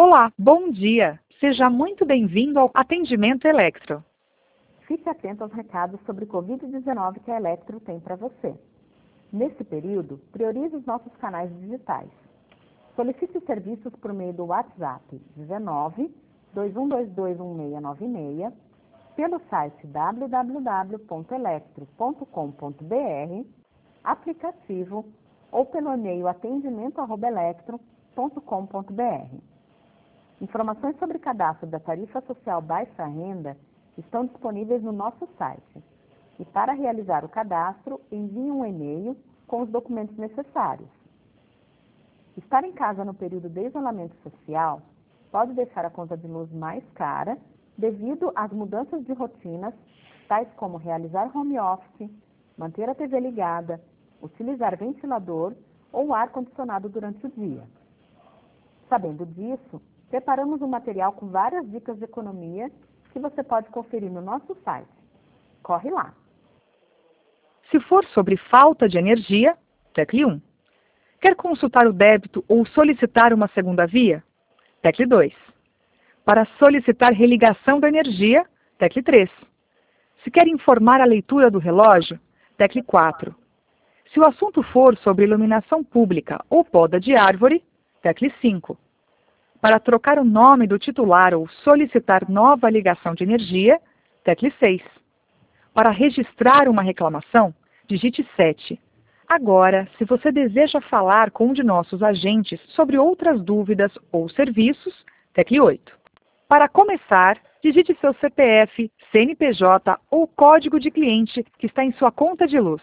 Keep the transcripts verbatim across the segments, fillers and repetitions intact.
Olá, bom dia. Seja muito bem-vindo ao Atendimento Elektro. Fique atento aos recados sobre covid dezenove que a Elektro tem para você. Nesse período, priorize os nossos canais digitais. Solicite serviços por meio do WhatsApp dezenove, dois um dois dois, um seis nove seis, pelo site w w w ponto elektro ponto com ponto b r, aplicativo ou pelo e-mail atendimento arroba elektro ponto com ponto b r. Informações sobre cadastro da tarifa social baixa renda estão disponíveis no nosso site. E para realizar o cadastro, envie um e-mail com os documentos necessários. Estar em casa no período de isolamento social pode deixar a conta de luz mais cara devido às mudanças de rotinas, tais como realizar home office, manter a T V ligada, utilizar ventilador ou ar-condicionado durante o dia. Sabendo disso, preparamos um material com várias dicas de economia que você pode conferir no nosso site. Corre lá! Se for sobre falta de energia, tecle um. Quer consultar o débito ou solicitar uma segunda via? Tecle dois. Para solicitar religação da energia, tecle três. Se quer informar a leitura do relógio, tecle quatro. Se o assunto for sobre iluminação pública ou poda de árvore, tecle cinco. Para trocar o nome do titular ou solicitar nova ligação de energia, tecle seis. Para registrar uma reclamação, digite sete. Agora, se você deseja falar com um de nossos agentes sobre outras dúvidas ou serviços, tecle oito. Para começar, digite seu C P F, C N P J ou código de cliente que está em sua conta de luz.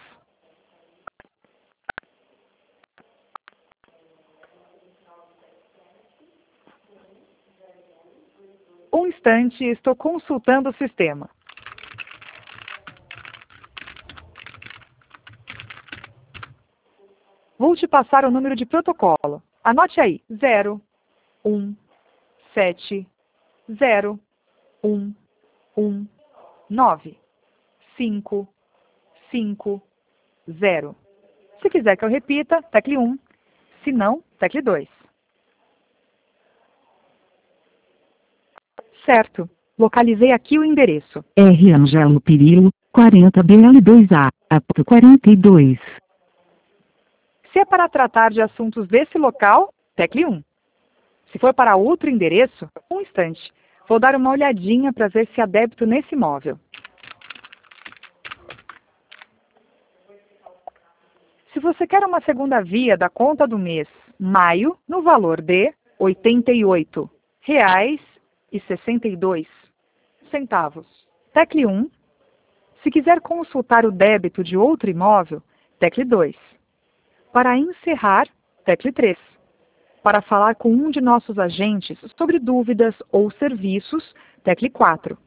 Um instante, estou consultando o sistema. Vou te passar o número de protocolo. Anote aí, zero, um, sete, zero, um, um, nove, cinco, cinco, zero. Se quiser que eu repita, tecle um. Se não, tecle dois. Certo. Localizei aqui o endereço. R. Angelo Pirillo, quarenta B L dois A, apto quarenta e dois. Se é para tratar de assuntos desse local, tecle um. Se for para outro endereço, um instante. Vou dar uma olhadinha para ver se há débito nesse imóvel. Se você quer uma segunda via da conta do mês maio, no valor de oitenta e oito reais e sessenta e dois centavos, tecle um. Se quiser consultar o débito de outro imóvel, tecle dois. Para encerrar, tecle três. Para falar com um de nossos agentes sobre dúvidas ou serviços, tecle quatro.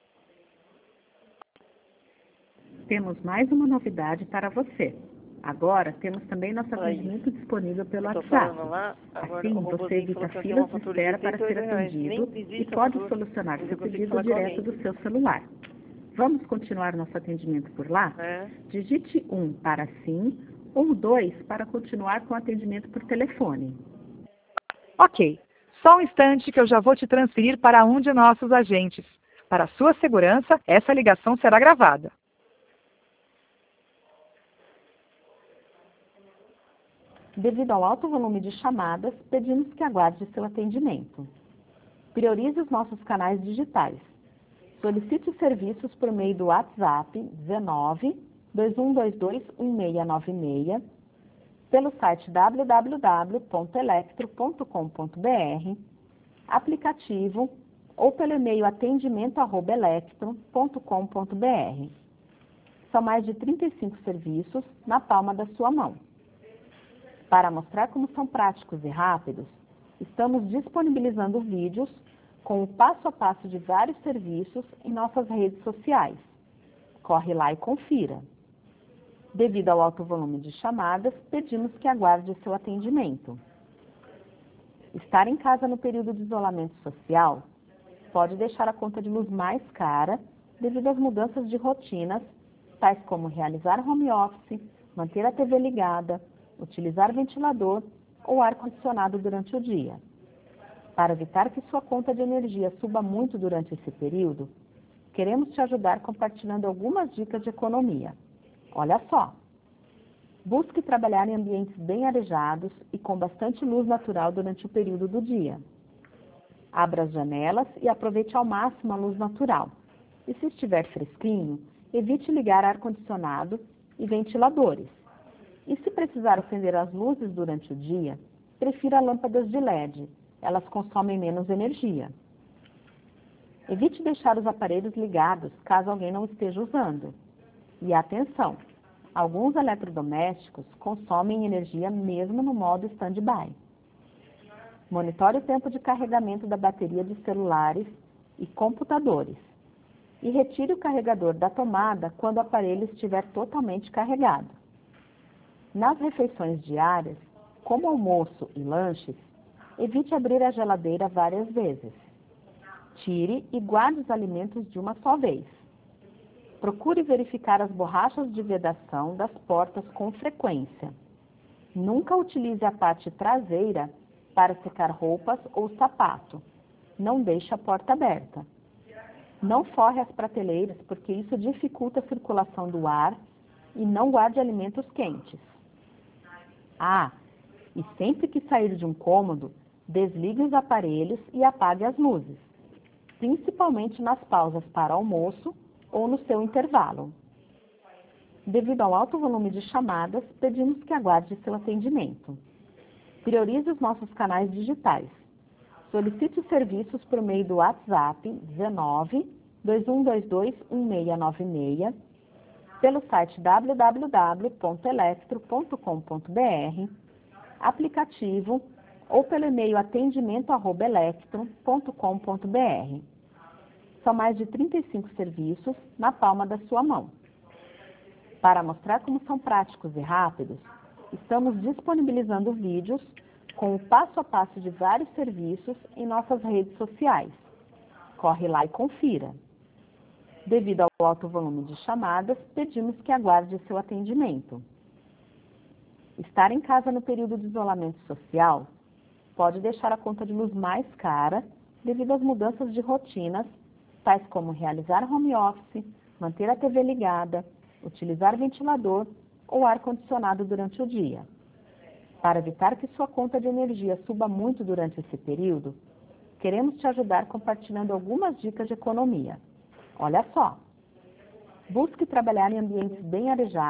Temos mais uma novidade para você. Agora, temos também nosso atendimento disponível pelo WhatsApp. Assim, você evita filas de espera para ser atendido e pode solucionar seu pedido direto do seu celular. Vamos continuar nosso atendimento por lá? Digite um para sim ou dois para continuar com o atendimento por telefone. Ok. Só um instante que eu já vou te transferir para um de nossos agentes. Para sua segurança, essa ligação será gravada. Devido ao alto volume de chamadas, pedimos que aguarde seu atendimento. Priorize os nossos canais digitais. Solicite serviços por meio do WhatsApp dezenove, dois um dois dois, um seis nove seis, pelo site w w w ponto elektro ponto com ponto b r, aplicativo ou pelo e-mail atendimento arroba elektro ponto com ponto b r. São mais de trinta e cinco serviços na palma da sua mão. Para mostrar como são práticos e rápidos, estamos disponibilizando vídeos com o passo a passo de vários serviços em nossas redes sociais. Corre lá e confira. Devido ao alto volume de chamadas, pedimos que aguarde seu atendimento. Estar em casa no período de isolamento social pode deixar a conta de luz mais cara devido às mudanças de rotinas, tais como realizar home office, manter a T V ligada, utilizar ventilador ou ar-condicionado durante o dia. Para evitar que sua conta de energia suba muito durante esse período, queremos te ajudar compartilhando algumas dicas de economia. Olha só! Busque trabalhar em ambientes bem arejados e com bastante luz natural durante o período do dia. Abra as janelas e aproveite ao máximo a luz natural. E se estiver fresquinho, evite ligar ar-condicionado e ventiladores. E se precisar acender as luzes durante o dia, prefira lâmpadas de L E D. Elas consomem menos energia. Evite deixar os aparelhos ligados caso alguém não esteja usando. E atenção! Alguns eletrodomésticos consomem energia mesmo no modo stand-by. Monitore o tempo de carregamento da bateria de celulares e computadores. E retire o carregador da tomada quando o aparelho estiver totalmente carregado. Nas refeições diárias, como almoço e lanches, evite abrir a geladeira várias vezes. Tire e guarde os alimentos de uma só vez. Procure verificar as borrachas de vedação das portas com frequência. Nunca utilize a parte traseira para secar roupas ou sapato. Não deixe a porta aberta. Não forre as prateleiras, porque isso dificulta a circulação do ar, e não guarde alimentos quentes. Ah, e sempre que sair de um cômodo, desligue os aparelhos e apague as luzes, principalmente nas pausas para almoço ou no seu intervalo. Devido ao alto volume de chamadas, pedimos que aguarde seu atendimento. Priorize os nossos canais digitais. Solicite os serviços por meio do WhatsApp dezenove, dois um dois dois, um seis nove seis, pelo site w w w ponto electro ponto com ponto b r, aplicativo ou pelo e-mail atendimento arroba electro ponto com ponto b r. São mais de trinta e cinco serviços na palma da sua mão. Para mostrar como são práticos e rápidos, estamos disponibilizando vídeos com o passo a passo de vários serviços em nossas redes sociais. Corre lá e confira. Devido ao alto volume de chamadas, pedimos que aguarde seu atendimento. Estar em casa no período de isolamento social pode deixar a conta de luz mais cara devido às mudanças de rotinas, tais como realizar home office, manter a T V ligada, utilizar ventilador ou ar-condicionado durante o dia. Para evitar que sua conta de energia suba muito durante esse período, queremos te ajudar compartilhando algumas dicas de economia. Olha só! Busque trabalhar em ambientes bem arejados